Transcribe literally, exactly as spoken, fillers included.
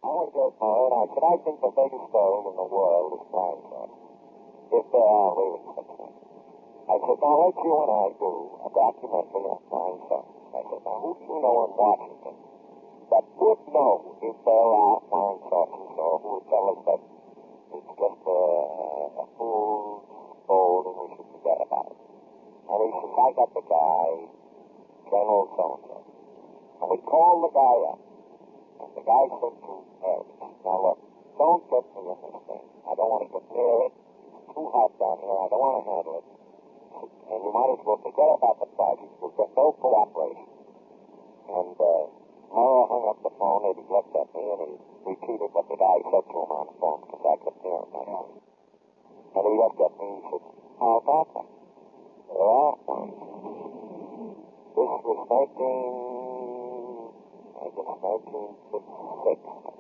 I want to go far, and I said, I think the biggest story in the world is flying saucers, if there are really such things. I said, now let you and I do a documentary on flying saucers. I said, now who do you know in Washington that would know if there are flying saucers, or who would tell us that it's just a, a fool's gold and we should forget about it? And he says, I got the guy, General so-and-so. And we called the guy up. And the guy said to Harry, now look, don't get me in this thing. I don't want to get near it. It's too hot down here. I don't want to handle it. And you might as well forget about the project. You'll get no cooperation. And uh, Harry hung up the phone and he looked at me and he repeated what the guy said to him on the phone because I couldn't hear him. Yeah. And he looked at me and he said, how about that? There are flying saucers. This was nineteen, I guess nineteen fifty-six.